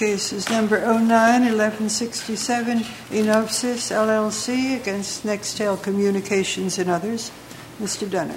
case is number 09-1167, Enovsys LLC against Nextel Communications and others. Mr. Dunner.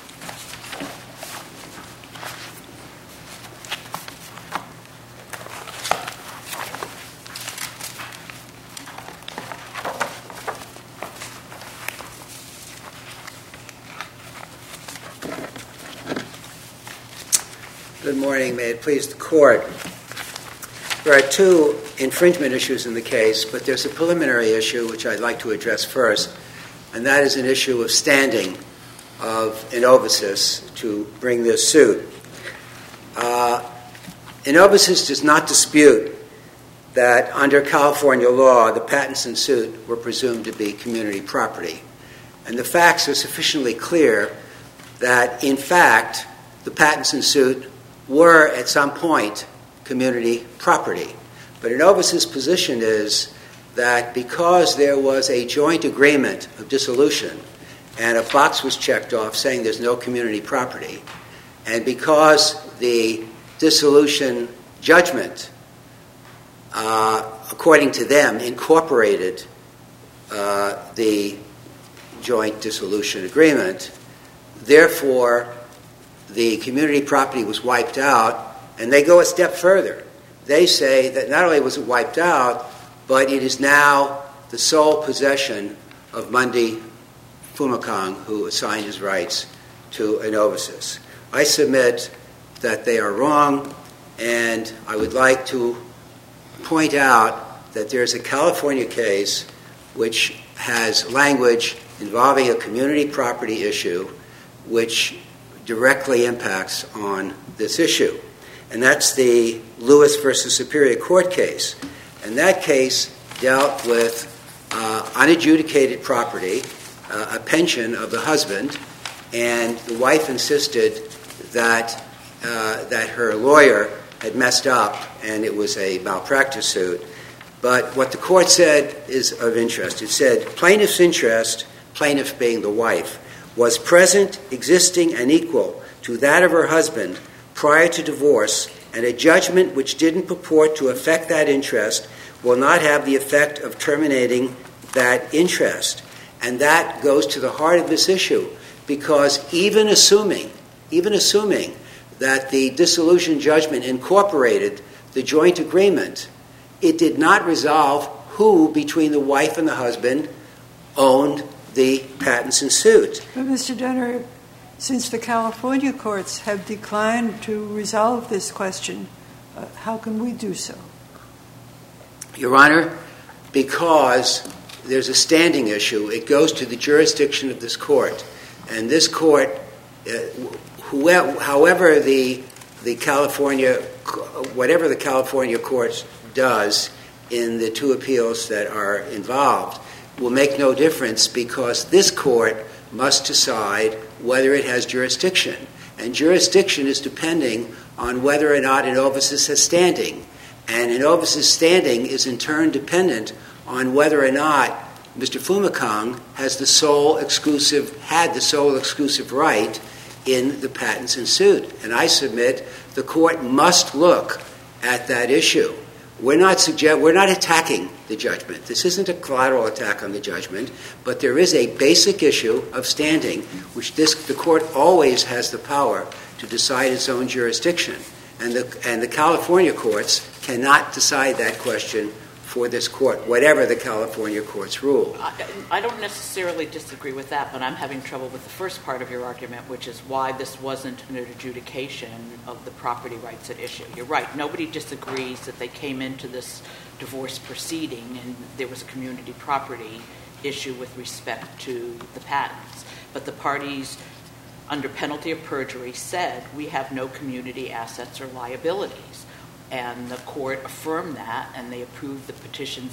Good morning. May it please the Court. There are two infringement issues in the case, but there's a preliminary issue which I'd like to address first, and that is an issue of standing of Enovsys to bring this suit. Enovsys does not dispute that under California law, the patents in suit were presumed to be community property. And the facts are sufficiently clear that, in fact, the patents in suit were at some point community property. But Enovsys' position is that because there was a joint agreement of dissolution and a box was checked off saying there's no community property, and because the dissolution judgment, according to them, incorporated the joint dissolution agreement, therefore the community property was wiped out, and they go a step further. They say that not only was it wiped out, but it is now the sole possession of Mundi Fumikang, who assigned his rights to Enovsys. I submit that they are wrong, and I would like to point out that there's a California case which has language involving a community property issue which directly impacts on this issue. And that's the Lewis versus Superior Court case. And that case dealt with unadjudicated property, a pension of the husband, and the wife insisted that her lawyer had messed up and it was a malpractice suit. But what the court said is of interest. It said, plaintiff's interest, plaintiff being the wife, was present, existing, and equal to that of her husband prior to divorce, and a judgment which didn't purport to affect that interest will not have the effect of terminating that interest. And that goes to the heart of this issue, because even assuming that the dissolution judgment incorporated the joint agreement, it did not resolve who between the wife and the husband owned the patents in suit. But Mr. Dunner, since the California courts have declined to resolve this question, how can we do so? Your Honor, because there's a standing issue, it goes to the jurisdiction of this court. And this court, whatever the California courts does in the two appeals that are involved, will make no difference, because this court must decide whether it has jurisdiction. And jurisdiction is depending on whether or not Enovsys has standing. And Enovsys' standing is in turn dependent on whether or not Mr. Fumikang had the sole exclusive right in the patents in suit. And I submit the court must look at that issue. We're not attacking the judgment. This isn't a collateral attack on the judgment, but there is a basic issue of standing, which the court always has the power to decide its own jurisdiction. And the California courts cannot decide that question for this court, whatever the California courts rule. I don't necessarily disagree with that, but I'm having trouble with the first part of your argument, which is why this wasn't an adjudication of the property rights at issue. You're right. Nobody disagrees that they came into this divorce proceeding and there was a community property issue with respect to the patents. But the parties, under penalty of perjury, said we have no community assets or liabilities. And the court affirmed that, and they approved the petition,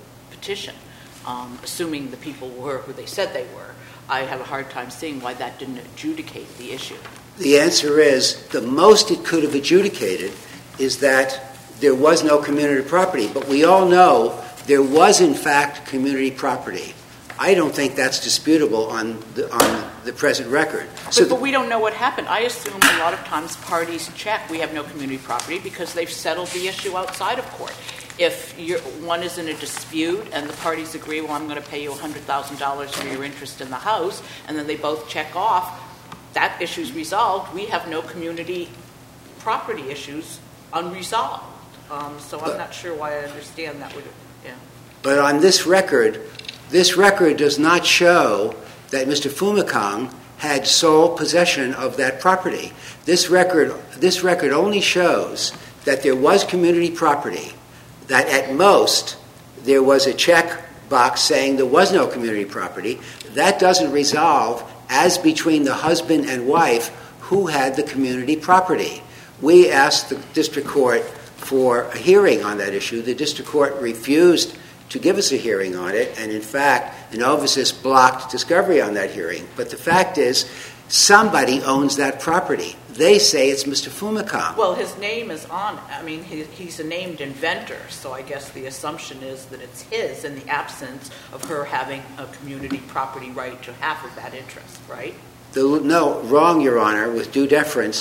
assuming the people were who they said they were. I have a hard time seeing why that didn't adjudicate the issue. The answer is the most it could have adjudicated is that there was no community property. But we all know there was, in fact, community property. I don't think that's disputable on the present record. But we don't know what happened. I assume a lot of times parties check, we have no community property, because they've settled the issue outside of court. If one is in a dispute and the parties agree, well, I'm going to pay you $100,000 for your interest in the house, and then they both check off, that issue's resolved. We have no community property issues unresolved. So I'm not sure why I understand that would, yeah. But on this record does not show that Mr. Fumikang had sole possession of that property. This record only shows that there was community property, that at most there was a check box saying there was no community property. That doesn't resolve, as between the husband and wife, who had the community property. We asked the district court for a hearing on that issue. The district court refused to give us a hearing on it, and in fact, Inovisys blocked discovery on that hearing. But the fact is, somebody owns that property. They say it's Mr. Fumikang. Well, his name is on, he's a named inventor, so I guess the assumption is that it's his in the absence of her having a community property right to half of that interest, right? No, wrong, Your Honor, with due deference.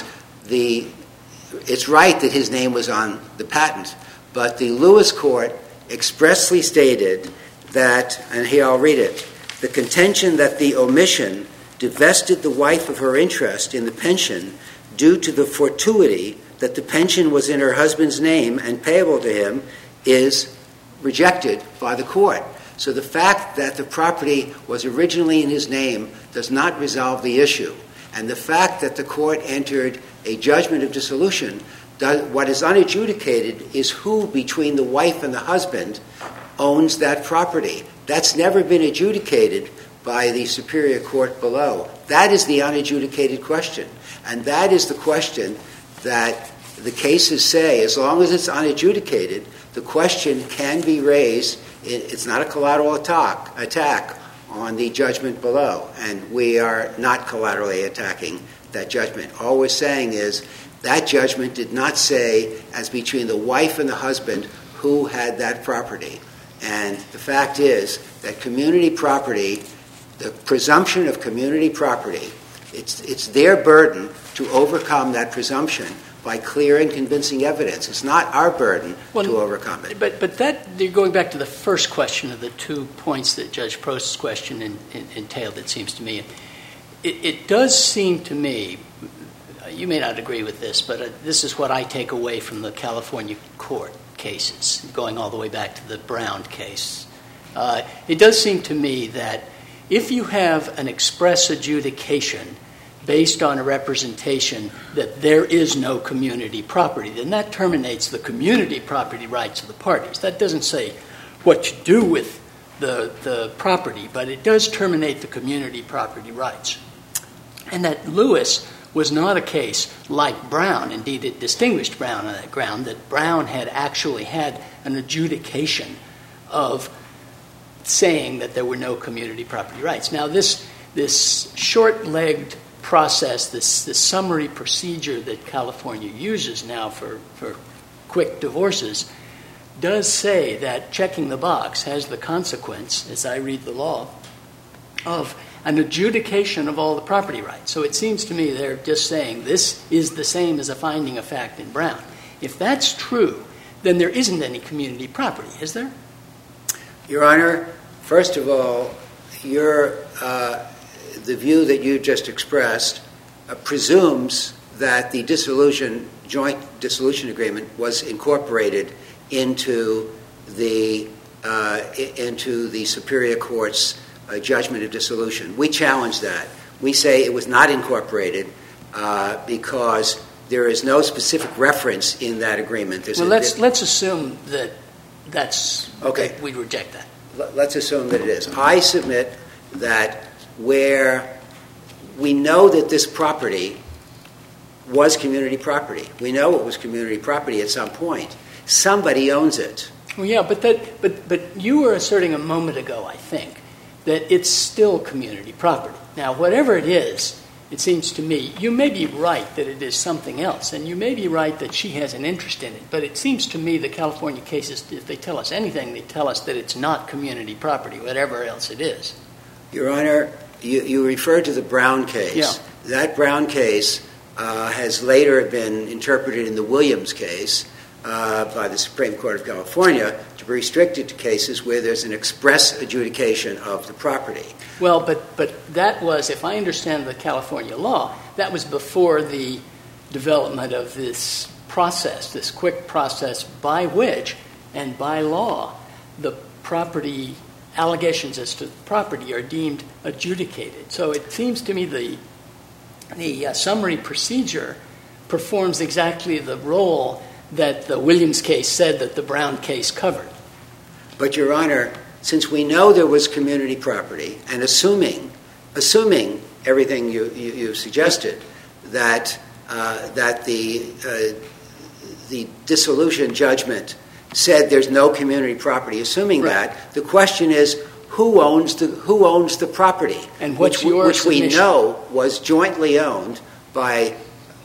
It's right that his name was on the patent, but the Lewis court expressly stated that, and here I'll read it, the contention that the omission divested the wife of her interest in the pension due to the fortuity that the pension was in her husband's name and payable to him is rejected by the court. So the fact that the property was originally in his name does not resolve the issue. And the fact that the court entered a judgment of dissolution, what is unadjudicated is who between the wife and the husband owns that property. That's never been adjudicated by the superior court below. That is the unadjudicated question. And that is the question that the cases say, as long as it's unadjudicated, the question can be raised. It's not a collateral attack on the judgment below, and we are not collaterally attacking that judgment. All we're saying is that judgment did not say, as between the wife and the husband, who had that property. And the fact is that community property, the presumption of community property, it's their burden to overcome that presumption by clear and convincing evidence. It's not our burden to overcome it. But that, you're going back to the first question of the 2 points that Judge Prost's question entailed, it seems to me. It does seem to me, you may not agree with this, but this is what I take away from the California court cases, going all the way back to the Brown case. It does seem to me that if you have an express adjudication based on a representation that there is no community property, then that terminates the community property rights of the parties. That doesn't say what you do with the property, but it does terminate the community property rights. And that Lewis was not a case like Brown. Indeed, it distinguished Brown on that ground, that Brown had actually had an adjudication of saying that there were no community property rights. Now, this short-legged process, this summary procedure that California uses now for quick divorces, does say that checking the box has the consequence, as I read the law, of an adjudication of all the property rights. So it seems to me they're just saying this is the same as a finding of fact in Brown. If that's true, then there isn't any community property, is there? Your Honor, first of all, the view that you just expressed presumes that the joint dissolution agreement was incorporated into the Superior Court's judgment of dissolution. We challenge that. We say it was not incorporated because there is no specific reference in that agreement. Let's assume that that's okay. That we'd reject that. Let's assume that it is. I submit that where we know that this property was community property, we know it was community property at some point. Somebody owns it. Well, yeah, but you were asserting a moment ago, I think, that it's still community property. Now, whatever it is it seems to me, you may be right that it is something else, and you may be right that she has an interest in it, but it seems to me the California cases, if they tell us anything, they tell us that it's not community property, whatever else it is. Your Honor, you referred to the Brown case. Yeah. That Brown case has later been interpreted in the Williams case by the Supreme Court of California to be restricted to cases where there's an express adjudication of the property. Well, but that was, if I understand the California law, that was before the development of this process, this quick process by which, and by law, the property allegations as to the property are deemed adjudicated. So it seems to me the summary procedure performs exactly the role that the Williams case said that the Brown case covered. But, Your Honor, since we know there was community property, and assuming everything you suggested, that the dissolution judgment said there's no community property, assuming right. that, the question is who owns the property, and which we know was jointly owned by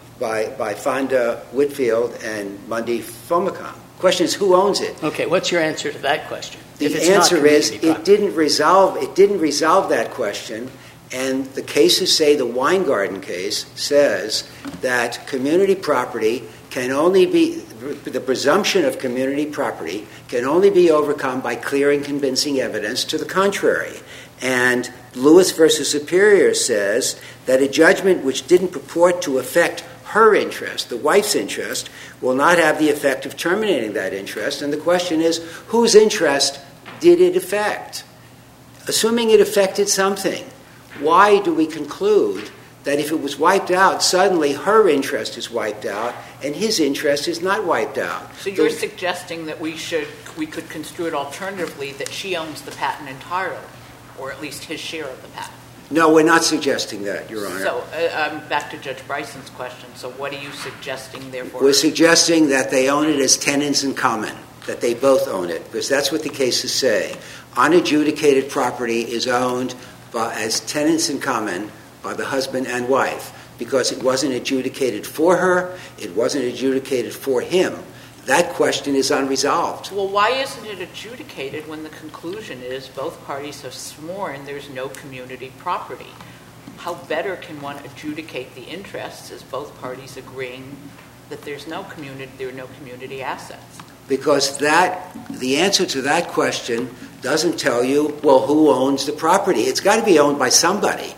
Fonda Whitfield and Mundy Fomicon. The question is who owns it. Okay, what's your answer to that question? The answer is it didn't resolve that question, and the cases say, the Weingarten case says that community property can only be, the presumption of community property can only be overcome by clear and convincing evidence to the contrary. And Lewis v. Superior says that a judgment which didn't purport to affect her interest, the wife's interest, will not have the effect of terminating that interest. And the question is, whose interest did it affect? Assuming it affected something, why do we conclude that if it was wiped out, suddenly her interest is wiped out and his interest is not wiped out? So you're suggesting that we could construe it alternatively, that she owns the patent entirely, or at least his share of the patent? No, we're not suggesting that, Your Honor. So back to Judge Bryson's question. So what are you suggesting, therefore? We're suggesting that they own it as tenants in common, that they both own it, because that's what the cases say. Unadjudicated property is owned as tenants in common by the husband and wife, because it wasn't adjudicated for her, it wasn't adjudicated for him. That question is unresolved. Well, why isn't it adjudicated when the conclusion is both parties have sworn there's no community property? How better can one adjudicate the interests as both parties agreeing that there are no community assets? Because the answer to that question doesn't tell you, well, who owns the property? It's got to be owned by somebody.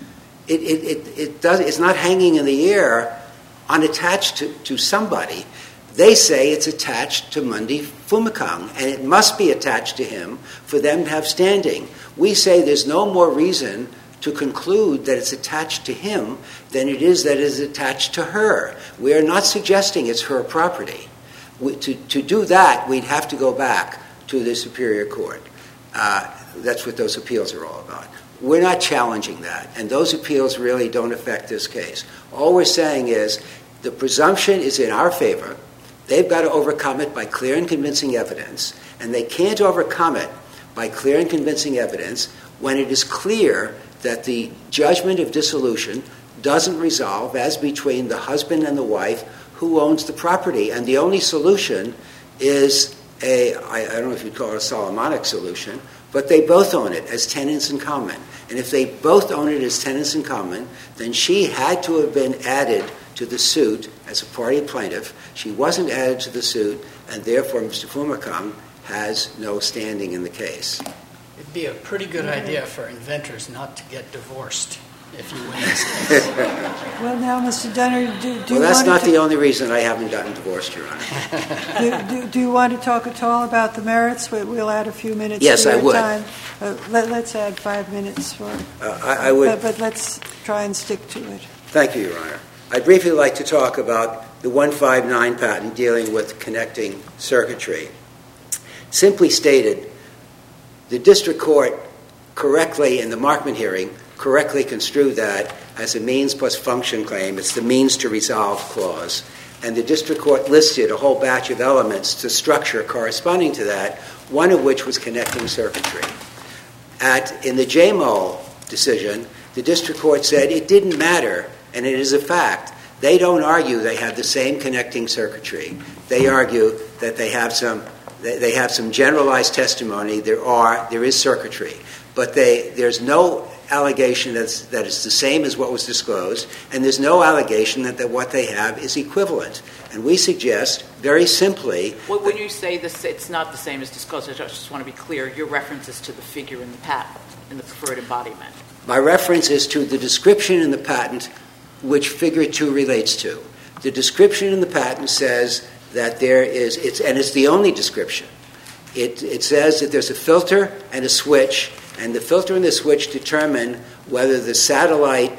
It's not hanging in the air unattached to somebody. They say it's attached to Mundy Fumikang, and it must be attached to him for them to have standing. We say there's no more reason to conclude that it's attached to him than it is that it is attached to her. We are not suggesting it's her property. To do that, we'd have to go back to the Superior Court. That's what those appeals are all about. We're not challenging that, and those appeals really don't affect this case. All we're saying is the presumption is in our favor. They've got to overcome it by clear and convincing evidence, and they can't overcome it by clear and convincing evidence when it is clear that the judgment of dissolution doesn't resolve as between the husband and the wife who owns the property. And the only solution is I don't know if you'd call it a Solomonic solution, but they both own it as tenants in common. And if they both own it as tenants in common, then she had to have been added to the suit as a party plaintiff. She wasn't added to the suit, and therefore Mr. Fumikang has no standing in the case. It'd be a pretty good idea for inventors not to get divorced if you win this case. Well, now, Mr. Dunner, do you Well, that's want not to the only reason I haven't gotten divorced, Your Honor. do you want to talk at all about the merits? We'll add a few minutes Yes, to I your would. time. Let's add 5 minutes for I would. But let's try and stick to it. Thank you, Your Honor. I'd briefly like to talk about the 159 patent dealing with connecting circuitry. Simply stated, the district court correctly, in the Markman hearing, correctly construed that as a means plus function claim. It's the means to resolve clause. And the district court listed a whole batch of elements to structure corresponding to that, one of which was connecting circuitry. In the JMO decision, The district court said it didn't matter, and it is a fact. They don't argue they have the same connecting circuitry. They argue that they have some generalized testimony. There is circuitry, but there's no allegation that it's the same as what was disclosed, and there's no allegation that what they have is equivalent. And we suggest, very simply... Well, when you say this, it's not the same as disclosed, I just want to be clear, your reference is to the figure in the patent, in the preferred embodiment. My reference is to the description in the patent which Figure 2 relates to. The description in the patent says that there is, and it's the only description. It says that there's a filter and a switch, and the filter and the switch determine whether the satellite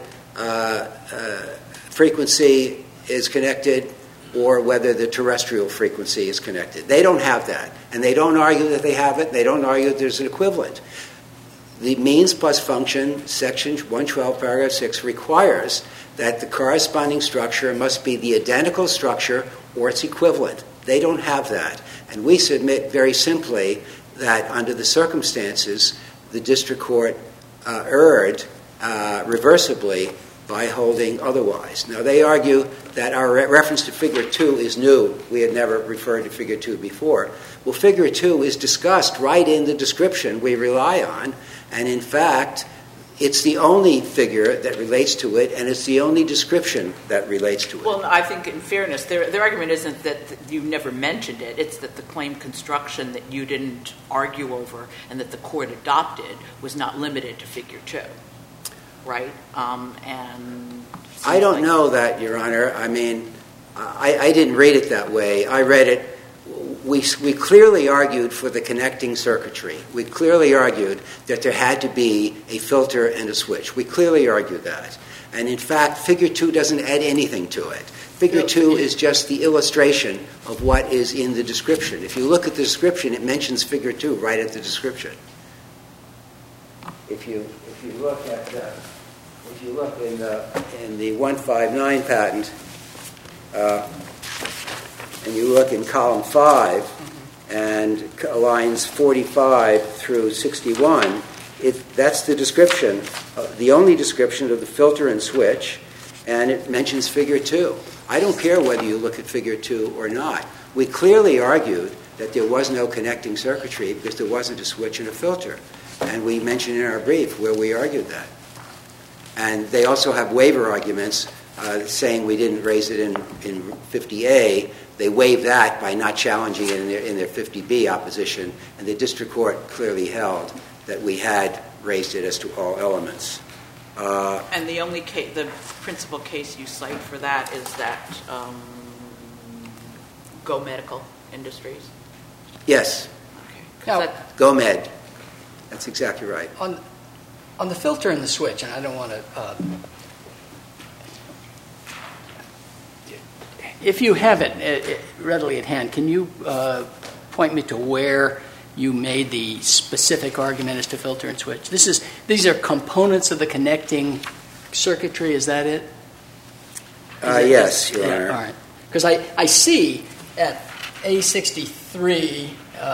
frequency is connected or whether the terrestrial frequency is connected. They don't have that, and they don't argue that they have it. They don't argue that there's an equivalent. The means plus function, section 112, paragraph 6, requires that the corresponding structure must be the identical structure or its equivalent. They don't have that. And we submit very simply that under the circumstances, the district court erred reversibly by holding otherwise. Now, they argue that our reference to Figure 2 is new. We had never referred to Figure 2 before. Well, Figure 2 is discussed right in the description we rely on, and in fact, it's the only figure that relates to it, and it's the only description that relates to it. Well, I think in fairness, their argument isn't that you never mentioned it. It's that the claim construction that you didn't argue over and that the court adopted was not limited to Figure 2, right? And I don't know that, Your Honor. I mean, I didn't read it that way. I read it. We clearly argued for the connecting circuitry. We clearly argued that there had to be a filter and a switch. We clearly argued that. And in fact, Figure 2 doesn't add anything to it. Figure 2 is just the illustration of what is in the description. If you look at the description, it mentions Figure 2 right at the description. If you look in the 159 patent, and you look in column 5 and lines 45 through 61, that's the description, the only description of the filter and switch, and it mentions Figure 2. I don't care whether you look at Figure 2 or not. We clearly argued that there was no connecting circuitry because there wasn't a switch and a filter. And we mentioned in our brief where we argued that. And they also have waiver arguments saying we didn't raise it in 50A. They waived that by not challenging it in their 50B opposition, and the district court clearly held that we had raised it as to all elements. And the principal case you cite for that is that Go Medical Industries? Yes. Okay. Now, Go Med. That's exactly right. On the filter and the switch, and I don't want to... if you have it readily at hand, can you point me to where you made the specific argument as to filter and switch? These are components of the connecting circuitry, is that it? Yes, Your Honor. All right. Because I see at A63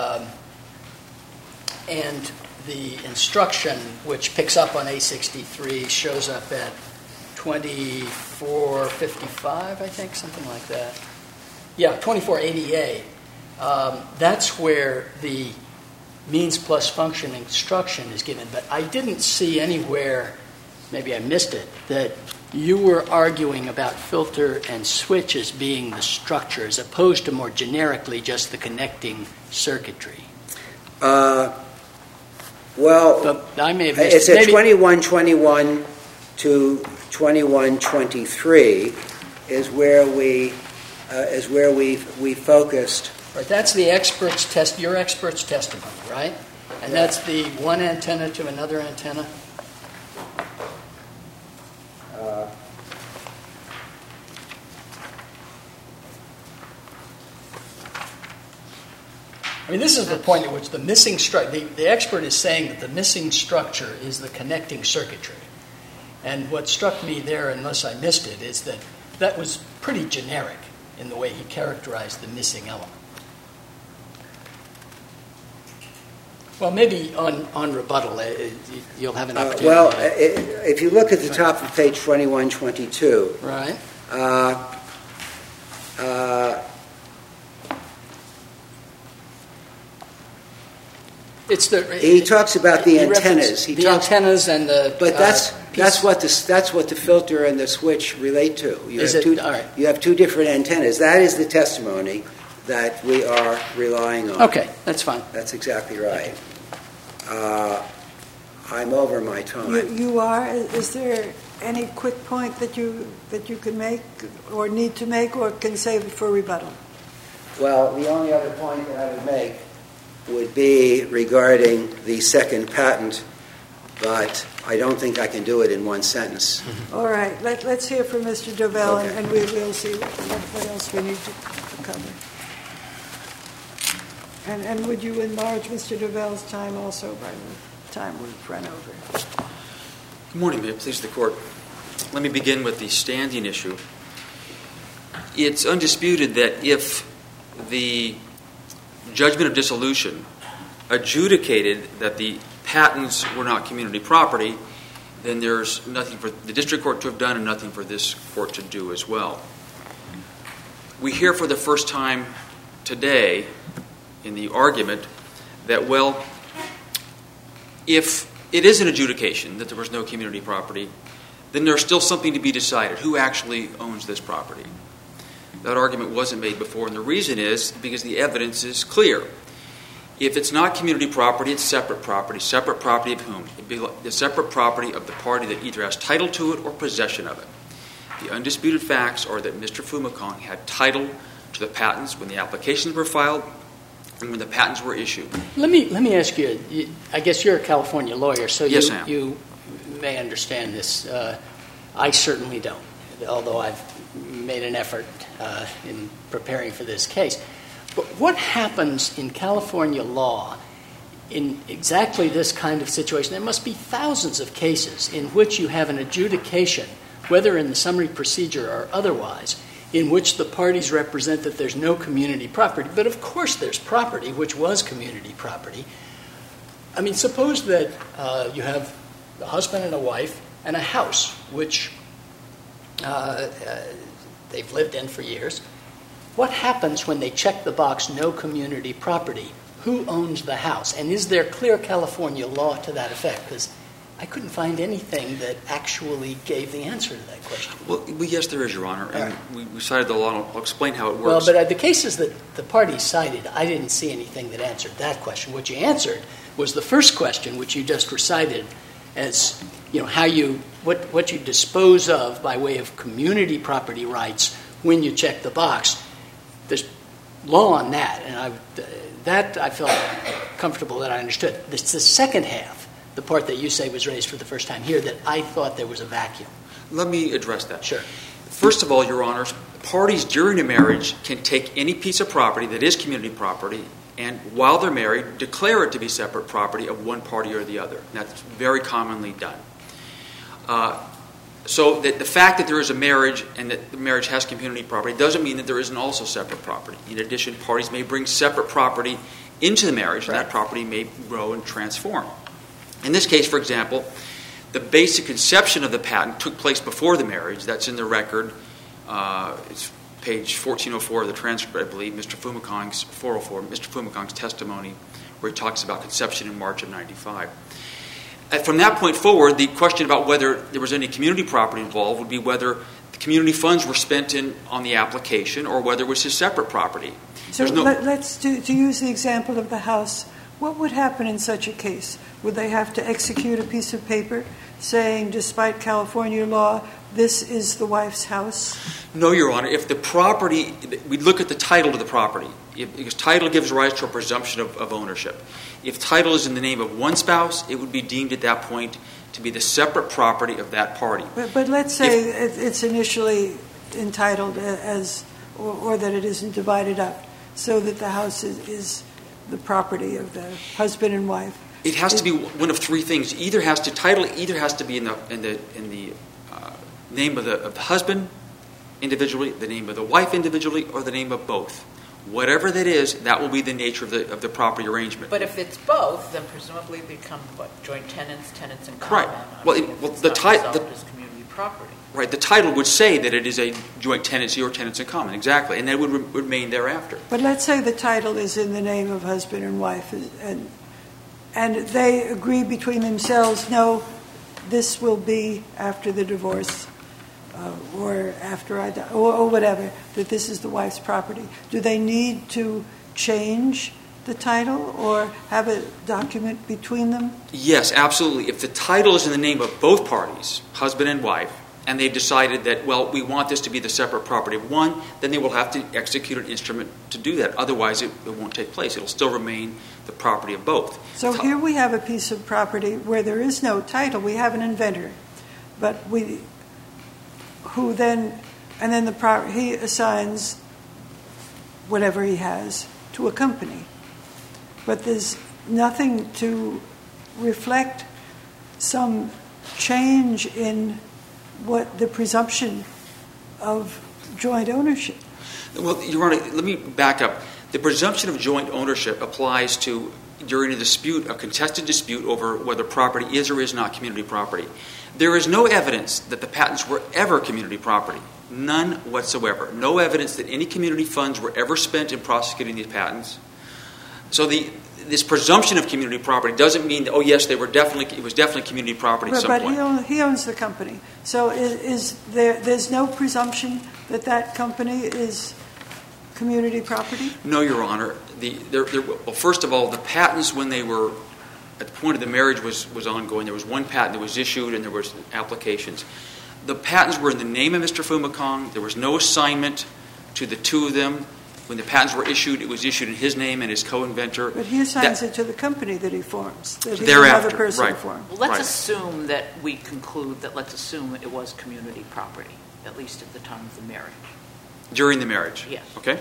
and the instruction which picks up on A63 shows up at 2455, I think, something like that. Yeah, 2480A. That's where the means plus function instruction is given. But I didn't see anywhere, maybe I missed it, that you were arguing about filter and switch as being the structure as opposed to more generically just the connecting circuitry. Well, but I may have missed it's at 2121 to 2123 is where we focused. Right, that's the expert's test. Your expert's testimony, right? And that's the one antenna to another antenna. I mean, this is the point at which the missing structure, the expert is saying that the missing structure is the connecting circuitry. And what struck me there, unless I missed it, is that that was pretty generic in the way he characterized the missing element. Well, maybe on rebuttal, you'll have an opportunity. Well, if you look at the top of page 2122, right. He talks about the antennas. The antennas and the. But that's what the filter and the switch relate to. You have two different antennas. That is the testimony that we are relying on. Okay, that's fine. That's exactly right. I'm over my time. You are. Is there any quick point that you can make, or need to make, or can save it for rebuttal? Well, the only other point that I would make would be regarding the second patent, but I don't think I can do it in one sentence. Mm-hmm. All right. Let's hear from Mr. Dovell, Okay. and we'll see what else we need to cover. And would you enlarge Mr. Dovell's time also by the time we've run over? Good morning, may it please the Court. Let me begin with the standing issue. It's undisputed that if the judgment of dissolution adjudicated that the patents were not community property, then there's nothing for the district court to have done and nothing for this court to do as well. We hear for the first time today in the argument that, well, if it is an adjudication that there was no community property, then there's still something to be decided. Who actually owns this property? That argument wasn't made before, and the reason is because the evidence is clear. If it's not community property, it's separate property. Separate property of whom? It'd be the separate property of the party that either has title to it or possession of it. The undisputed facts are that Mr. Fumikong had title to the patents when the applications were filed and when the patents were issued. Let me ask you, I guess you're a California lawyer, so yes, I am. You may understand this. I certainly don't, although I've made an effort in preparing for this case. But what happens in California law in exactly this kind of situation? There must be thousands of cases in which you have an adjudication, whether in the summary procedure or otherwise, in which the parties represent that there's no community property. But of course there's property, which was community property. I mean, suppose that you have a husband and a wife and a house, which they've lived in for years. What happens when they check the box, no community property? Who owns the house? And is there clear California law to that effect? Because I couldn't find anything that actually gave the answer to that question. Well, yes, there is, Your Honor. And we cited the law. I'll explain how it Well, works. but the cases that the parties cited, I didn't see anything that answered that question. What you answered was the first question, which you just recited as, how what you dispose of by way of community property rights when you check the box. There's law on that, and I felt comfortable that I understood. It's the second half, the part that you say was raised for the first time here, that I thought there was a vacuum. Let me address that. Sure. First of all, Your Honors, parties during a marriage can take any piece of property that is community property and, while they're married, declare it to be separate property of one party or the other. And that's very commonly done. So that the fact that there is a marriage and that the marriage has community property doesn't mean that there isn't also separate property. In addition, parties may bring separate property into the marriage, and that property may grow and transform. In this case, for example, the basic conception of the patent took place before the marriage. That's in the record. It's page 1404 of the transcript, I believe, Mr. Fumikong's 404, Mr. Fumikong's testimony, where he talks about conception in March of 95. From that point forward, the question about whether there was any community property involved would be whether the community funds were spent on the application or whether it was his separate property. So let's to use the example of the house. What would happen in such a case? Would they have to execute a piece of paper saying, despite California law, this is the wife's house? No, Your Honor. If the property, we'd look at the title to the property, because title gives rise to a presumption of ownership. If title is in the name of one spouse, it would be deemed at that point to be the separate property of that party. But let's say it's initially entitled as, or that it isn't divided up, so that the house is the property of the husband and wife. It has to be one of three things. Either has to be in the name of the husband individually, the name of the wife individually, or the name of both. Whatever that is, that will be the nature of the property arrangement. But if it's both, then presumably they become what? Joint tenants in common. Right. Well, the title is community property. Right. The title would say that it is a joint tenancy or tenants in common. Exactly, and that would remain thereafter. But let's say the title is in the name of husband and wife, and they agree between themselves, no, this will be after the divorce, or after I die, or whatever, that this is the wife's property. Do they need to change the title or have a document between them? Yes, absolutely. If the title is in the name of both parties, husband and wife, and they've decided that, well, we want this to be the separate property of one, then they will have to execute an instrument to do that. Otherwise, it won't take place. It'll still remain the property of both. So here we have a piece of property where there is no title. We have an inventor, but he assigns whatever he has to a company. But there's nothing to reflect some change in what the presumption of joint ownership. Well, Your Honor, let me back up. The presumption of joint ownership applies to during a contested dispute over whether property is or is not community property. There is no evidence that the patents were ever community property. None whatsoever. No evidence that any community funds were ever spent in prosecuting these patents. So this presumption of community property doesn't mean that, oh yes, it was definitely community property at some point. But he owns the company. So there's no presumption that company is community property? No, Your Honor. Well, first of all, the patents, when they were at the point of the marriage was ongoing, there was one patent that was issued and there was applications. The patents were in the name of Mr. Fumikong. There was no assignment to the two of them. When the patents were issued, it was issued in his name and his co-inventor. But he assigns it to the company that he forms, that he thereafter, another person right. forms. Well, let's assume that we conclude that it was community property, at least at the time of the marriage. During the marriage? Yes. Okay.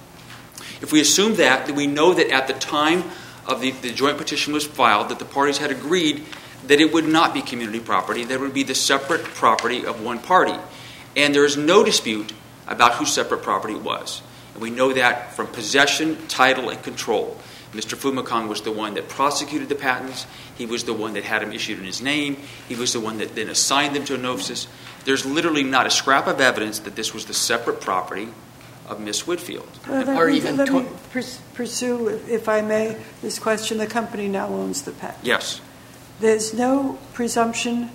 If we assume that, then we know that at the time of the joint petition was filed, that the parties had agreed that it would not be community property, that it would be the separate property of one party. And there is no dispute about whose separate property it was. And we know that from possession, title, and control. Mr. Fumikong was the one that prosecuted the patents. He was the one that had them issued in his name. He was the one that then assigned them to Enophis. There's literally not a scrap of evidence that this was the separate property of Miss Whitfield. Let me pursue, if I may, this question. The company now owns the patent. Yes. There's no presumption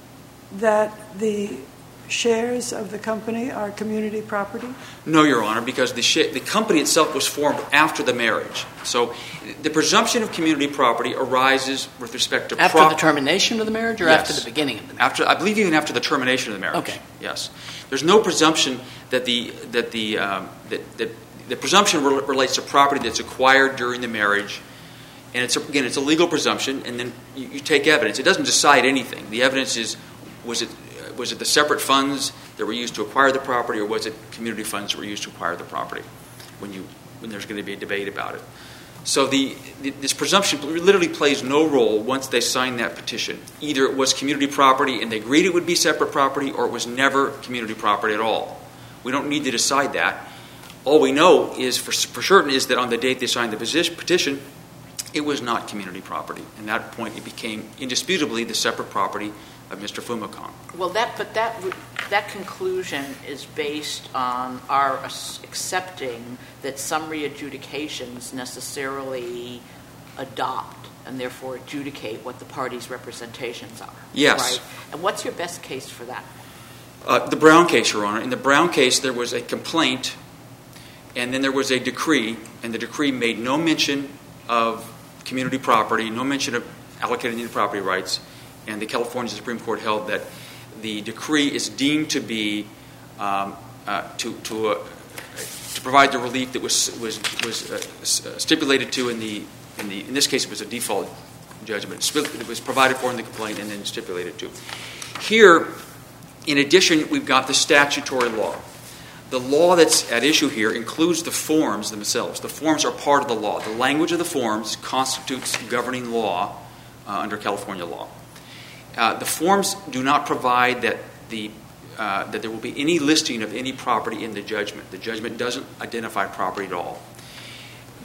that the shares of the company are community property? No, Your Honor, because the company itself was formed after the marriage. So the presumption of community property arises with respect to after the termination of the marriage, or yes. after the beginning of the marriage? I believe even after the termination of the marriage. Okay. Yes. There's no presumption that the presumption relates to property that's acquired during the marriage, and it's a legal presumption. And then you take evidence. It doesn't decide anything. The evidence is was it the separate funds that were used to acquire the property, or was it community funds that were used to acquire the property? When there's going to be a debate about it. So this presumption literally plays no role once they sign that petition. Either it was community property and they agreed it would be separate property, or it was never community property at all. We don't need to decide that. All we know is for certain is that on the date they signed the petition, it was not community property. At that point, it became indisputably the separate property of Mr. Fumikong. Well, that conclusion is based on our accepting that summary adjudications necessarily adopt and therefore adjudicate what the parties' representations are. Yes. Right? And what's your best case for that? The Brown case, Your Honor. In the Brown case, there was a complaint, and then there was a decree, and the decree made no mention of community property, no mention of allocated property rights. And the California Supreme Court held that the decree is deemed to be to provide the relief that was stipulated to in this case it was a default judgment. It was provided for in the complaint and then stipulated to. Here, in addition, we've got the statutory law. The law that's at issue here includes the forms themselves. The forms are part of the law. The language of the forms constitutes governing law under California law. The forms do not provide that there will be any listing of any property in the judgment. The judgment doesn't identify property at all.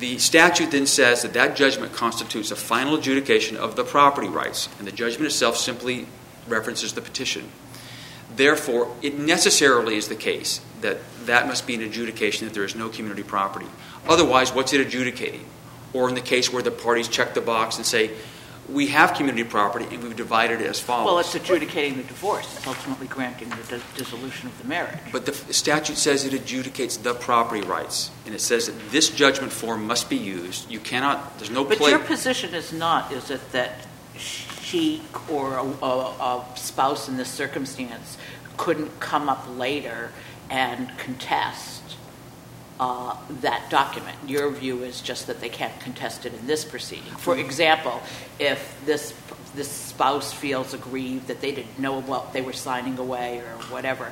the statute then says that that judgment constitutes a final adjudication of the property rights, and the judgment itself simply references the petition. Therefore, it necessarily is the case that that must be an adjudication that there is no community property. Otherwise, what's it adjudicating? Or in the case where the parties check the box and say, we have community property and we've divided it as follows. Well, it's adjudicating the divorce. It's ultimately granting the dissolution of the marriage. But the statute says it adjudicates the property rights. And it says that this judgment form must be used. You cannot, there's no But play. your position is not, is it that she or a spouse in this circumstance couldn't come up later and contest that document? Your view is just that they can't contest it in this proceeding. For example, if this spouse feels aggrieved that they didn't know what they were signing away or whatever,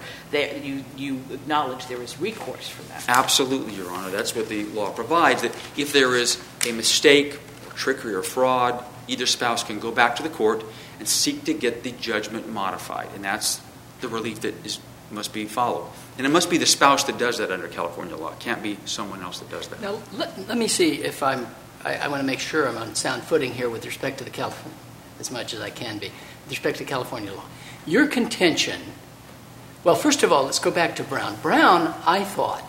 you acknowledge there is recourse for that. Absolutely, Your Honor. That's what the law provides, that if there is a mistake, or trickery, or fraud, either spouse can go back to the court and seek to get the judgment modified. And that's the relief that must be followed. And it must be the spouse that does that under California law. It can't be someone else that does that. Now, let me see if I want to make sure I'm on sound footing here with respect to the California, as much as I can be, with respect to California law. Your contention, well, first of all, let's go back to Brown. Brown, I thought,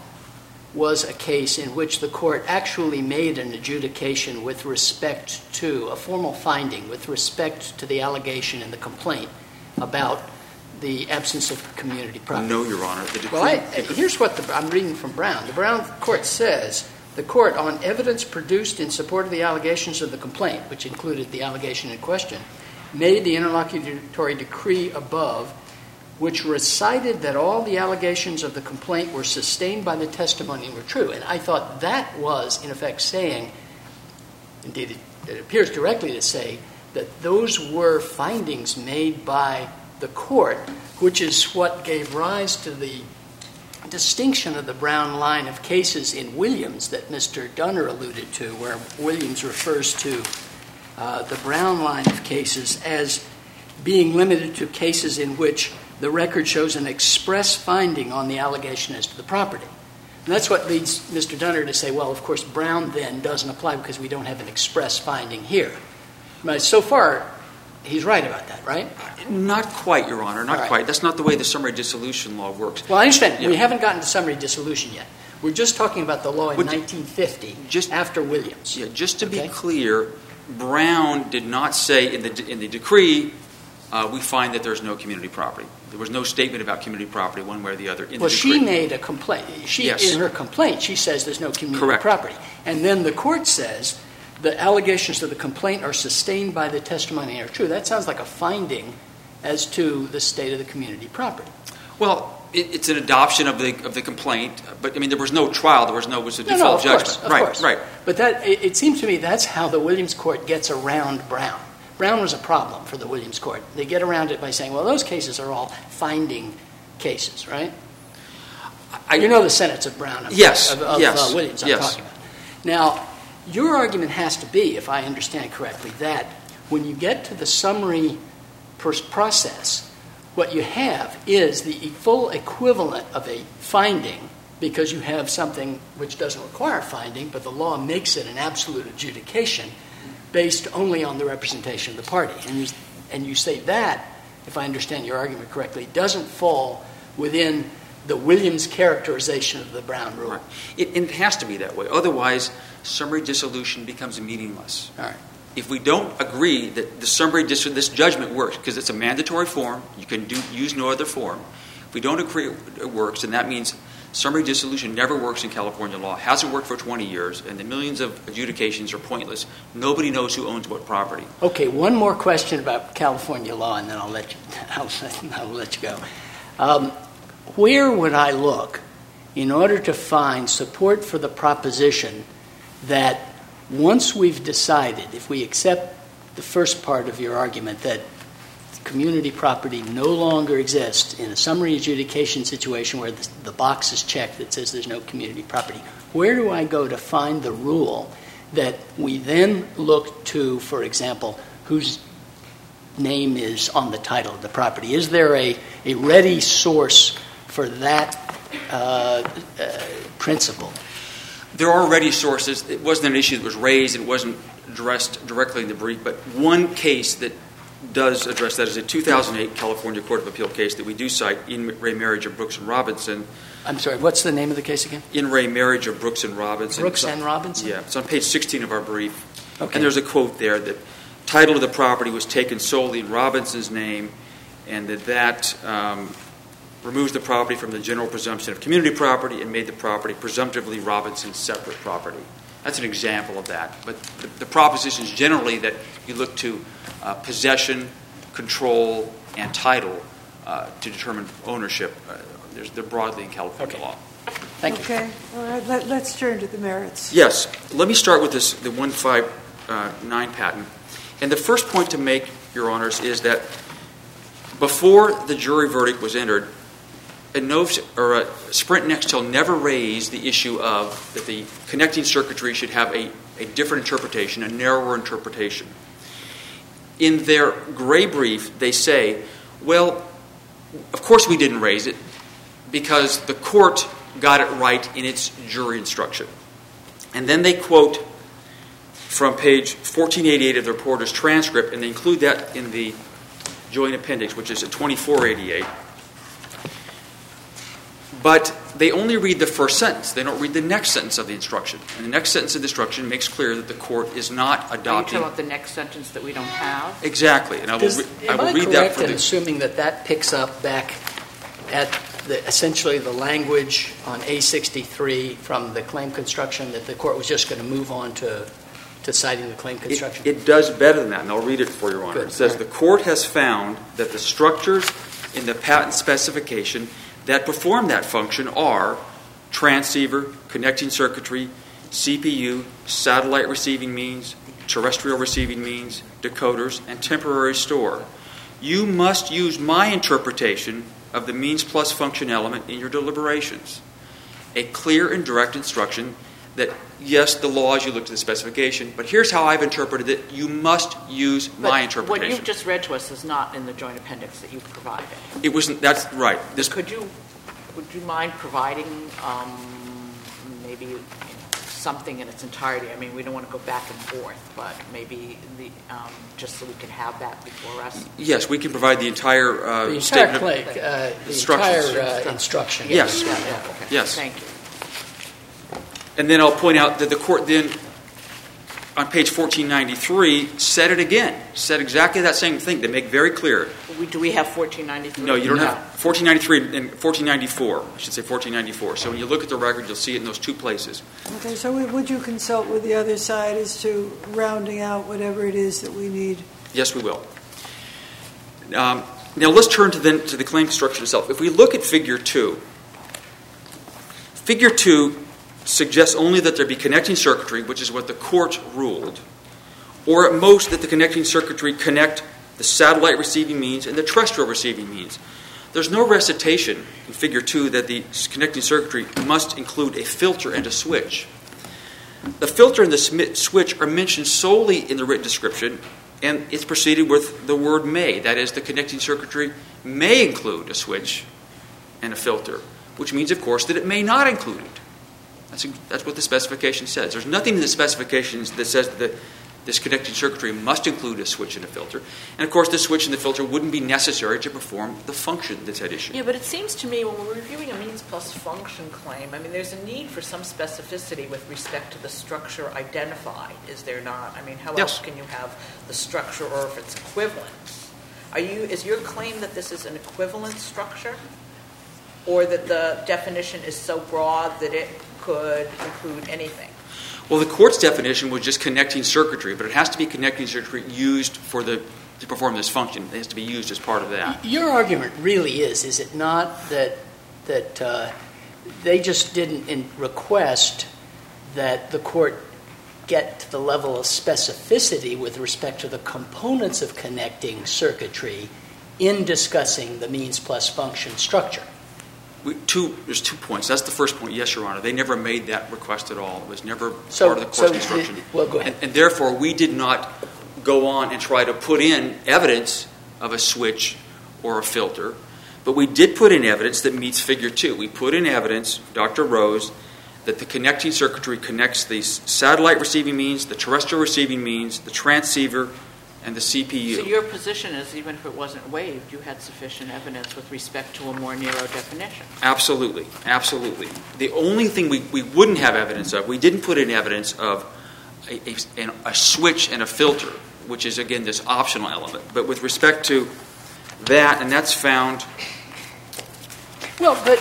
was a case in which the court actually made an adjudication with respect to a formal finding with respect to the allegation in the complaint about the absence of community property. No, Your Honor. Well, here's what I'm reading from Brown. The Brown court says, the court, on evidence produced in support of the allegations of the complaint, which included the allegation in question, made the interlocutory decree above, which recited that all the allegations of the complaint were sustained by the testimony and were true. And I thought that was, in effect, saying, indeed it appears directly to say, that those were findings made by the court, which is what gave rise to the distinction of the Brown line of cases in Williams that Mr. Dunner alluded to, where Williams refers to the Brown line of cases as being limited to cases in which the record shows an express finding on the allegation as to the property. And that's what leads Mr. Dunner to say, well, of course, Brown then doesn't apply because we don't have an express finding here. But so far, he's right about that, right? Not quite, Your Honor, not right. quite. That's not the way the summary dissolution law works. Well, I understand. Yeah. We haven't gotten to summary dissolution yet. We're just talking about the law in 1950, after Williams. Yeah, just to be clear, Brown did not say in the decree, we find that there's no community property. There was no statement about community property one way or the other in the decree. She made a complaint. Yes. In her complaint, she says there's no community Correct. property. And then the court says the allegations of the complaint are sustained by the testimony and are true. That sounds like a finding as to the state of the community property. Well, it's an adoption of the complaint, but I mean there was no trial. There was a default judgment. Of right, course. right. But it seems to me that's how the Williams court gets around Brown. Brown was a problem for the Williams court. They get around it by saying, well, those cases are all finding cases, right? You know the sentence of Brown. Yes. Of Williams I'm talking about. Now, your argument has to be, if I understand correctly, that when you get to the summary process, what you have is the full equivalent of a finding, because you have something which doesn't require finding, but the law makes it an absolute adjudication based only on the representation of the party. And you say that, if I understand your argument correctly, doesn't fall within the Williams characterization of the Brown rule. Right. It has to be that way. Otherwise, summary dissolution becomes meaningless. All right. If we don't agree that this judgment works, because it's a mandatory form, you can use no other form. If we don't agree it works, then that means summary dissolution never works in California law. It hasn't worked for 20 years, and the millions of adjudications are pointless. Nobody knows who owns what property. Okay, one more question about California law, and then I'll let you go. Where would I look in order to find support for the proposition that once we've decided, if we accept the first part of your argument, that community property no longer exists in a summary adjudication situation where the box is checked that says there's no community property, where do I go to find the rule that we then look to, for example, whose name is on the title of the property? Is there a ready source for that principle? there are already sources. It wasn't an issue that was raised. It wasn't addressed directly in the brief. But one case that does address that is a 2008 California Court of Appeal case that we do cite, In Re Marriage of Brooks and Robinson. I'm sorry, what's the name of the case again? In Re Marriage of Brooks and Robinson. Brooks and Robinson? Yeah, it's on page 16 of our brief. Okay. And there's a quote there that title of the property was taken solely in Robinson's name, and that removes the property from the general presumption of community property and made the property presumptively Robinson's separate property. That's an example of that. But the proposition is generally that you look to possession, control, and title to determine ownership. They're broadly in California law. Thank you. Okay, all right, let's turn to the merits. Yes. Let me start with the 159 patent. And the first point to make, Your Honors, is that before the jury verdict was entered, Sprint Nextel never raised the issue of that the connecting circuitry should have a different interpretation, a narrower interpretation. In their gray brief, they say, well, of course we didn't raise it because the court got it right in its jury instruction. And then they quote from page 1488 of the reporter's transcript, and they include that in the joint appendix, which is at 2488. But they only read the first sentence. They don't read the next sentence of the instruction. And the next sentence of the instruction makes clear that the court is not adopting. Are you talking about the next sentence that we don't have? Exactly. And I will read that for in assuming that picks up back at essentially the language on A63 from the claim construction, that the court was just going to move on to citing the claim construction? It does better than that, and I'll read it for Your Honor. Good. It says, the court has found that the structures in the patent specification that perform that function are transceiver, connecting circuitry, CPU, satellite receiving means, terrestrial receiving means, decoders, and temporary store. You must use my interpretation of the means plus function element in your deliberations. A clear and direct instruction that, yes, the law as you look to the specification, but here's how I've interpreted it. You must use my interpretation. What you've just read to us is not in the joint appendix that you've provided. It wasn't. That's right. Would you mind providing maybe something in its entirety? I mean, we don't want to go back and forth, but maybe just so we can have that before us. Yes, we can provide the entire statement of instruction. Yes. Okay. Yes. Thank you. And then I'll point out that the court then, on page 1493, said it again. Said exactly that same thing to make very clear. Do we have 1493? No, you don't have 1493 and 1494. I should say 1494. So when you look at the record, you'll see it in those two places. Okay, so would you consult with the other side as to rounding out whatever it is that we need? Yes, we will. Now let's turn to the claim construction itself. If we look at Figure 2, Figure 2 suggests only that there be connecting circuitry, which is what the court ruled, or at most that the connecting circuitry connect the satellite receiving means and the terrestrial receiving means. There's no recitation in Figure 2 that the connecting circuitry must include a filter and a switch. The filter and the switch are mentioned solely in the written description, and it's preceded with the word may. That is, the connecting circuitry may include a switch and a filter, which means, of course, that it may not include it. That's what the specification says. There's nothing in the specifications that says that this connecting circuitry must include a switch and a filter. And, of course, the switch and the filter wouldn't be necessary to perform the function that's at issue. Yeah, but it seems to me when we're reviewing a means plus function claim, I mean, there's a need for some specificity with respect to the structure identified, is there not? I mean, how else can you have the structure, or if it's equivalent? Is your claim that this is an equivalent structure? Or that the definition is so broad that it could include anything? Well, the court's definition was just connecting circuitry, but it has to be connecting circuitry used to perform this function. It has to be used as part of that. Your argument really is it not, that they just didn't request that the court get to the level of specificity with respect to the components of connecting circuitry in discussing the means plus function structure? There's 2 points. That's the first point. Yes, Your Honor. They never made that request at all. It was never part of the court's instruction. Well, go ahead. And therefore, we did not go on and try to put in evidence of a switch or a filter, but we did put in evidence that meets Figure 2. We put in evidence, Dr. Rose, that the connecting circuitry connects the satellite receiving means, the terrestrial receiving means, the transceiver, and the CPU. So your position is, even if it wasn't waived, you had sufficient evidence with respect to a more narrow definition. Absolutely, absolutely. The only thing we wouldn't have evidence of, we didn't put in evidence of a switch and a filter, which is, again, this optional element. But with respect to that, and that's found... Well, but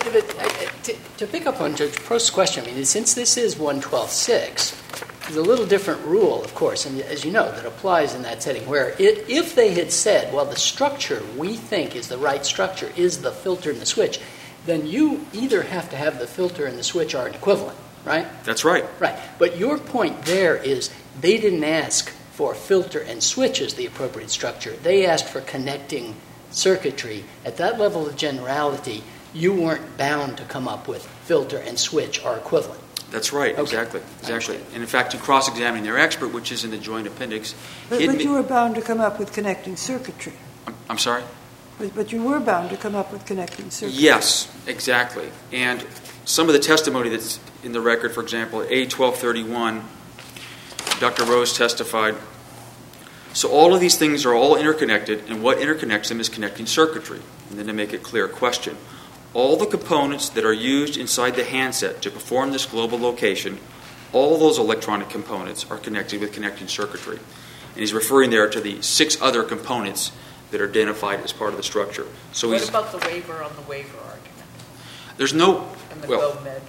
to pick up on Judge Prost's question, I mean, since this is 112.6, there's a little different rule, of course, and as you know, that applies in that setting, where if they had said, well, the structure we think is the right structure is the filter and the switch, then you either have to have the filter and the switch are an equivalent, right? That's right. Right. But your point there is they didn't ask for filter and switch as the appropriate structure. They asked for connecting circuitry. At that level of generality, you weren't bound to come up with filter and switch are equivalent. That's right, Okay. exactly. And in fact, in cross-examining their expert, which is in the joint appendix... But you were bound to come up with connecting circuitry. I'm sorry? But you were bound to come up with connecting circuitry. Yes, exactly. And some of the testimony that's in the record, for example, at A1231, Dr. Rose testified, so all of these things are all interconnected, and what interconnects them is connecting circuitry. And then to make it clear, question. All the components that are used inside the handset to perform this global location, all those electronic components are connected with connecting circuitry. And he's referring there to the 6 other components that are identified as part of the structure. So What about the waiver on the waiver argument there's no... in the well, GoMed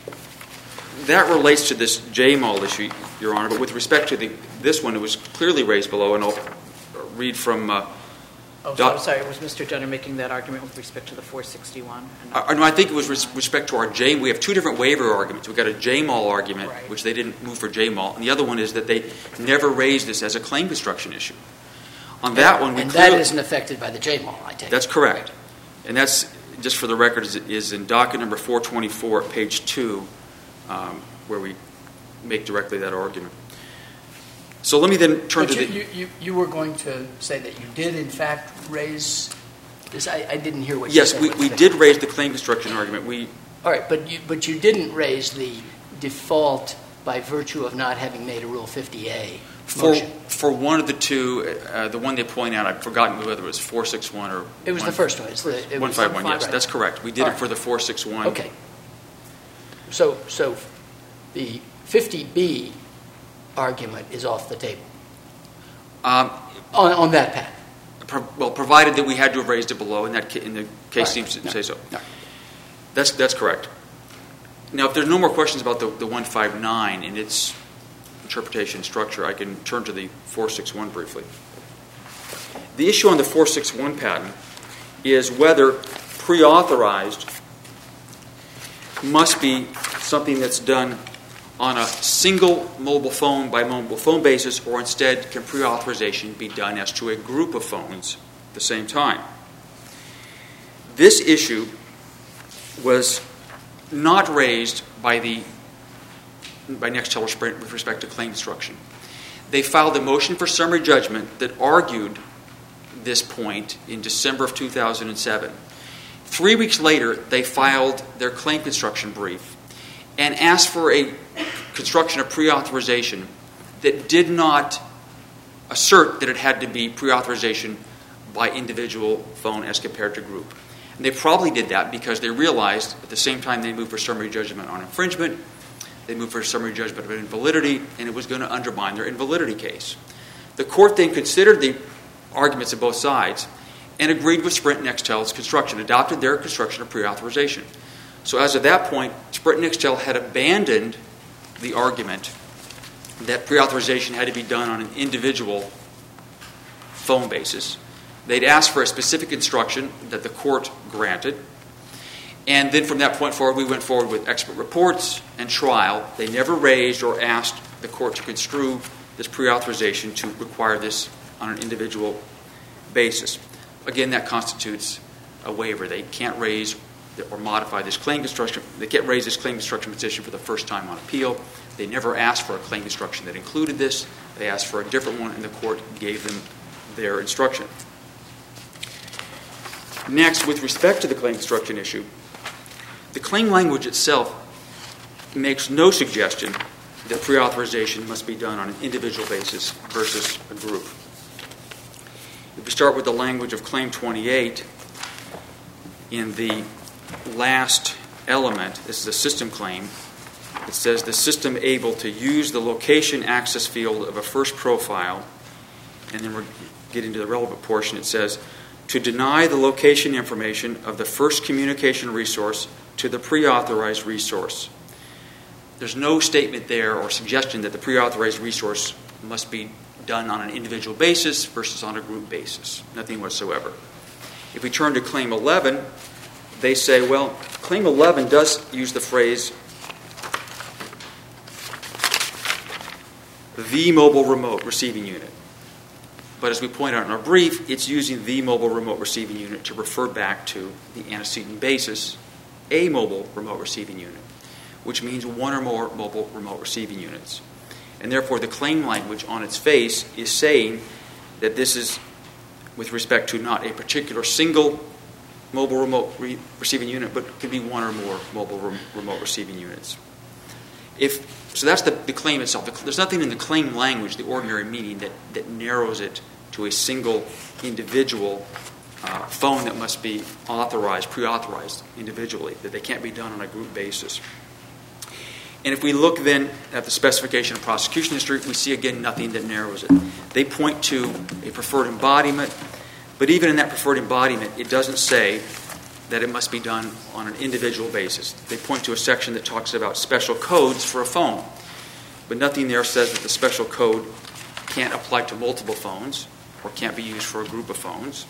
case? that relates to this JMOL issue, Your Honor, but with respect to this one, it was clearly raised below, and I'll read from... I'm sorry, was Mr. Jenner making that argument with respect to the 461? No, I think it was with respect to our JMOL. We have 2 different waiver arguments. We've got a JMOL argument, Right. which they didn't move for JMOL, and the other one is that they never raised this as a claim construction issue. On that one, we And clearly... that isn't affected by the JMOL, I take it. That's correct. And that's, just for the record, is in docket number 424 at page 2, where we make directly that argument. So let me then turn But to the... you were going to say that you did, in fact, raise this. I didn't hear what you said. Yes, we did raise the claim construction argument. All right, but you didn't raise the default by virtue of not having made a Rule 50A motion. For one of the 2, the one they point out, I've forgotten whether it was 461 or... It was the first one. It was 151, yes, right. that's correct. We did it for the 461. Okay. So the 50B argument is off the table on that path. Provided that we had to have raised it below, and in the case Right. seems to say so. No. That's correct. Now, if there's no more questions about the 159 and its interpretation structure, I can turn to the 461 briefly. The issue on the 461 patent is whether pre-authorized must be something that's done on a single mobile phone by mobile phone basis, or instead can pre-authorization be done as to a group of phones at the same time. This issue was not raised by Nextel or Sprint with respect to claim construction. They filed a motion for summary judgment that argued this point in December of 2007. 3 weeks later, they filed their claim construction brief and asked for a construction of pre-authorization that did not assert that it had to be pre-authorization by individual phone as compared to group. And they probably did that because they realized at the same time they moved for summary judgment on infringement, they moved for summary judgment of invalidity, and it was going to undermine their invalidity case. The court then considered the arguments of both sides and agreed with Sprint and Nextel's construction, adopted their construction of pre-authorization. So as of that point, Sprint and Nextel had abandoned the argument that pre-authorization had to be done on an individual phone basis. They'd asked for a specific instruction that the court granted. And then from that point forward, we went forward with expert reports and trial. They never raised or asked the court to construe this pre-authorization to require this on an individual basis. Again, that constitutes a waiver. They can't raise or modify this claim construction. They can't raise this claim construction petition for the first time on appeal. They never asked for a claim construction that included this. They asked for a different one, and the court gave them their instruction. Next, with respect to the claim construction issue, the claim language itself makes no suggestion that pre-authorization must be done on an individual basis versus a group. If we start with the language of Claim 28, in the last element, this is a system claim, it says the system able to use the location access field of a first profile, and then we're getting to the relevant portion, it says, to deny the location information of the first communication resource to the pre-authorized resource. There's no statement there or suggestion that the pre-authorized resource must be done on an individual basis versus on a group basis. Nothing whatsoever. If we turn to Claim 11, they say, well, Claim 11 does use the phrase the mobile remote receiving unit. But as we point out in our brief, it's using the mobile remote receiving unit to refer back to the antecedent basis, a mobile remote receiving unit, which means one or more mobile remote receiving units. And therefore, the claim language on its face is saying that this is with respect to not a particular single mobile remote receiving unit, but could be one or more mobile remote receiving units. So that's the claim itself. There's nothing in the claim language, the ordinary meaning, that narrows it to a single individual phone that must be pre-authorized individually, that they can't be done on a group basis. And if we look then at the specification of prosecution history, we see again nothing that narrows it. They point to a preferred embodiment, but even in that preferred embodiment, it doesn't say that it must be done on an individual basis. They point to a section that talks about special codes for a phone, but nothing there says that the special code can't apply to multiple phones or can't be used for a group of phones.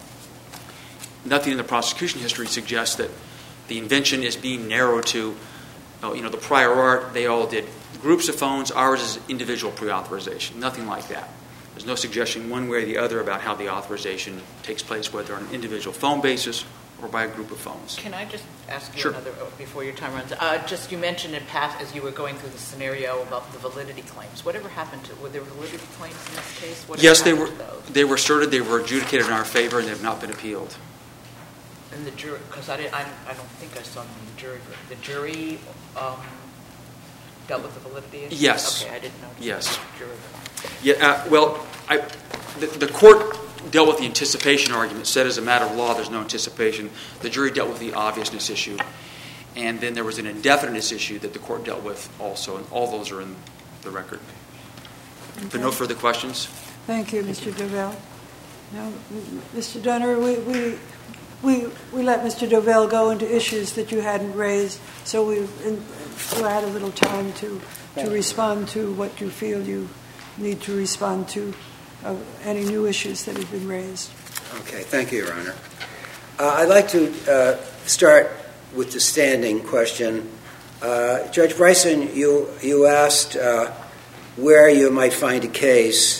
Nothing in the prosecution history suggests that the invention is being narrowed to, the prior art, they all did groups of phones, ours is individual pre-authorization. Nothing like that. There's no suggestion one way or the other about how the authorization takes place, whether on an individual phone basis or by a group of phones. Can I just ask you Sure. another, before your time runs? You mentioned in past, as you were going through the scenario about the validity claims. Whatever happened to, were there validity claims in this case? Yes, they were asserted, they were adjudicated in our favor, and they have not been appealed. And the jury, because I don't think I saw them in the jury. The jury dealt with the validity issue? Yes. Okay, I didn't know. Yes. The jury. Yeah. The court dealt with the anticipation argument. Said as a matter of law, there's no anticipation. The jury dealt with the obviousness issue, and then there was an indefiniteness issue that the court dealt with also, and all those are in the record. Okay. But no further questions. Thank you, Mr. Dovell. Now, Mr. Dunner, we let Mr. Dovell go into issues that you hadn't raised, so we had a little time to respond to what you feel you need to respond to, any new issues that have been raised. Okay, thank you, Your Honor. I'd like to start with the standing question. Judge Bryson, you asked where you might find a case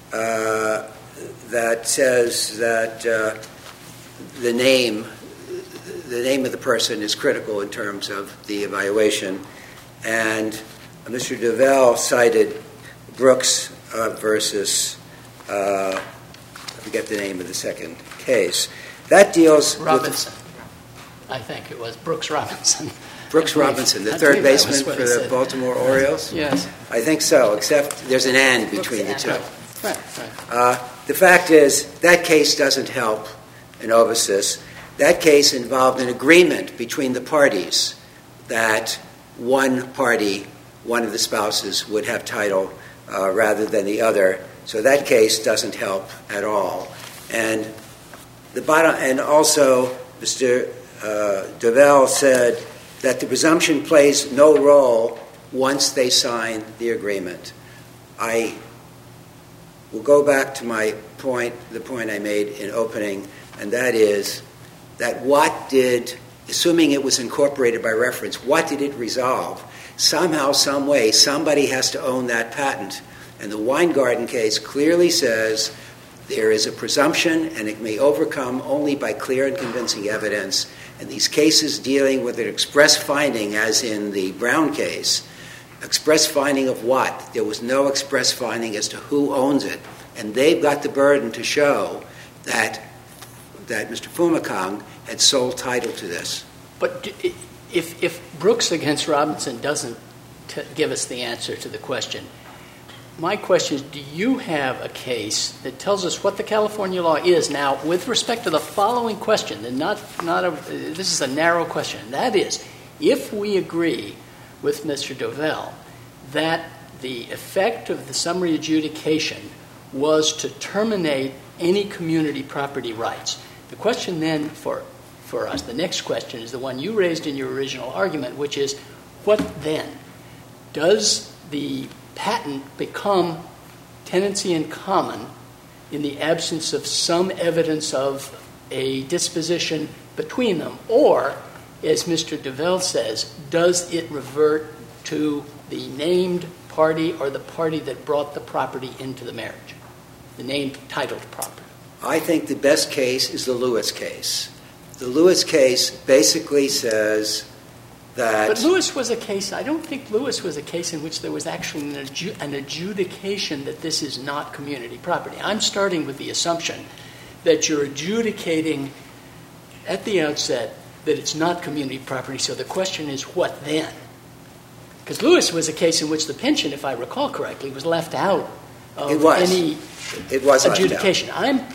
that says that the name of the person is critical in terms of the evaluation. And Mr. Dovell cited Brooks versus, I forget the name of the second case. That deals Robinson. I think it was Brooks Robinson. Brooks Robinson, the third baseman for the Baltimore Orioles? Yes. I think so, except there's an and between the two. Right. The fact is, that case doesn't help Inovasis. That case involved an agreement between the parties that one party, one of the spouses, would have title rather than the other. So that case doesn't help at all. And also, Mr. Dovell said that the presumption plays no role once they sign the agreement. I will go back to the point I made in opening, and that is that assuming it was incorporated by reference, what did it resolve? Somehow, some way, somebody has to own that patent. And the Weingarten case clearly says there is a presumption, and it may overcome only by clear and convincing evidence. And these cases dealing with an express finding, as in the Brown case, express finding of what? There was no express finding as to who owns it. And they've got the burden to show that Mr. Fumikang had sole title to this. But if Brooks against Robinson doesn't give us the answer to the question, my question is, do you have a case that tells us what the California law is now with respect to the following question? And this is a narrow question. That is, if we agree with Mr. Dovell that the effect of the summary adjudication was to terminate any community property rights, the question then for us, the next question, is the one you raised in your original argument, which is, what then? Does the patent become tenancy in common in the absence of some evidence of a disposition between them? Or, as Mr. Dovell says, does it revert to the named party or the party that brought the property into the marriage, the named titled property? I think the best case is the Lewis case. The Lewis case basically says that... But Lewis was a case, I don't think Lewis was a case in which there was actually an adjudication that this is not community property. I'm starting with the assumption that you're adjudicating at the outset that it's not community property, so the question is, what then? Because Lewis was a case in which the pension, if I recall correctly, was left out of any adjudication.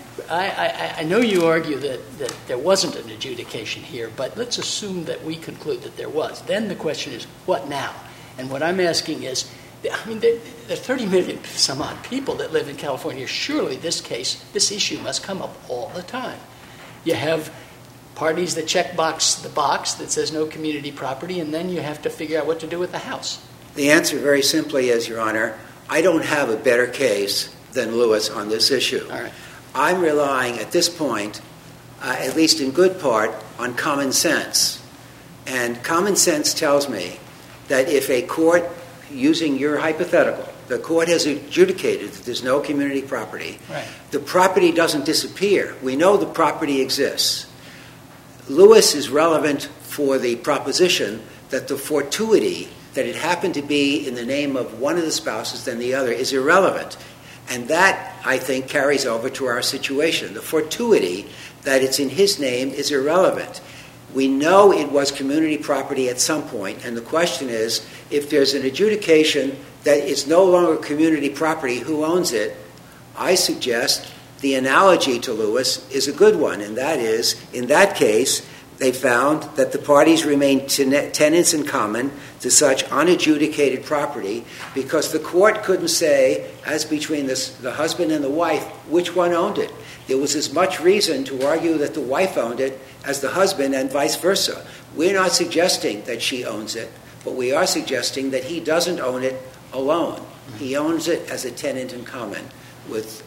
I know you argue that there wasn't an adjudication here, but let's assume that we conclude that there was. Then the question is, what now? And what I'm asking is, there are 30 million some odd people that live in California. Surely this issue must come up all the time. You have parties that check the box that says no community property, and then you have to figure out what to do with the house. The answer very simply is, Your Honor, I don't have a better case than Lewis on this issue. All right. I'm relying at this point, at least in good part, on common sense. And common sense tells me that if a court, using your hypothetical, the court has adjudicated that there's no community property, right, the property doesn't disappear. We know the property exists. Lewis is relevant for the proposition that the fortuity that it happened to be in the name of one of the spouses than the other is irrelevant. And that, I think, carries over to our situation. The fortuity that it's in his name is irrelevant. We know it was community property at some point, and the question is, if there's an adjudication that it's no longer community property, who owns it? I suggest the analogy to Lewis is a good one, and that is, in that case, they found that the parties remained tenants in common to such unadjudicated property because the court couldn't say, as between the husband and the wife, which one owned it. There was as much reason to argue that the wife owned it as the husband and vice versa. We're not suggesting that she owns it, but we are suggesting that he doesn't own it alone. He owns it as a tenant in common with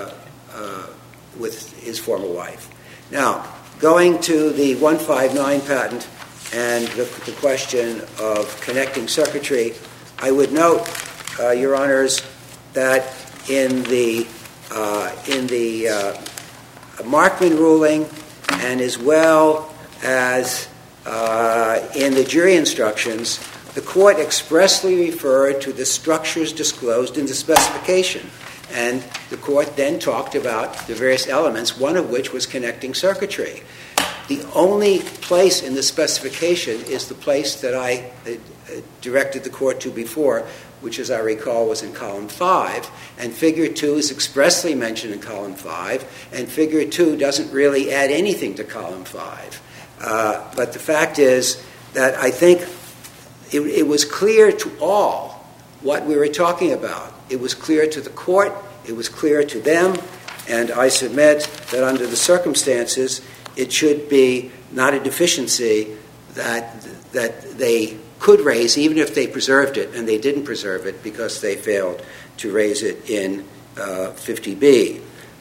his former wife. Now, going to the 159 patent and the question of connecting circuitry, I would note, Your Honors, that in the Markman ruling and as well as in the jury instructions, the court expressly referred to the structures disclosed in the specification. And the court then talked about the various elements, one of which was connecting circuitry. The only place in the specification is the place that I directed the court to before, which, as I recall, was in column 5. And figure 2 is expressly mentioned in column 5, and figure 2 doesn't really add anything to column 5. But the fact is that I think it was clear to all what we were talking about. It was clear to the court, it was clear to them, and I submit that under the circumstances, it should be not a deficiency that they could raise, even if they preserved it, and they didn't preserve it because they failed to raise it in 50B.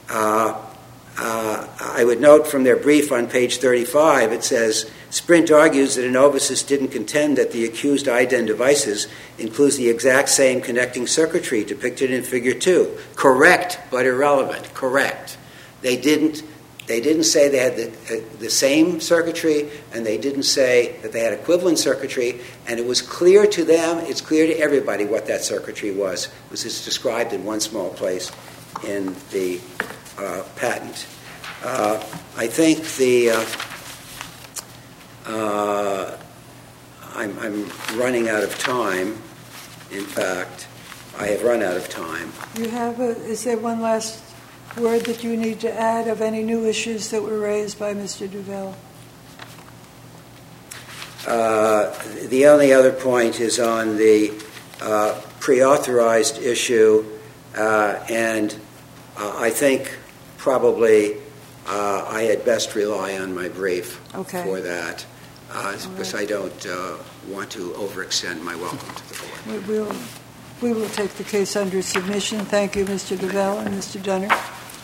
I would note from their brief on page 35, it says, Sprint argues that Innovasys didn't contend that the accused IDEN devices includes the exact same connecting circuitry depicted in figure 2. Correct, but irrelevant. Correct. They didn't say they had the same circuitry, and they didn't say that they had equivalent circuitry, and it was clear to them, it's clear to everybody what that circuitry was. It was just described in one small place in the patent. I think I'm running out of time. In fact, I have run out of time. Is there one last word that you need to add of any new issues that were raised by Mr. Duvel? The only other point is on the pre-authorized issue, and I think probably I had best rely on my brief for that, because I don't want to overextend my welcome to the board. We will take the case under submission. Thank you, Mr. Duvel and Mr. Dunner.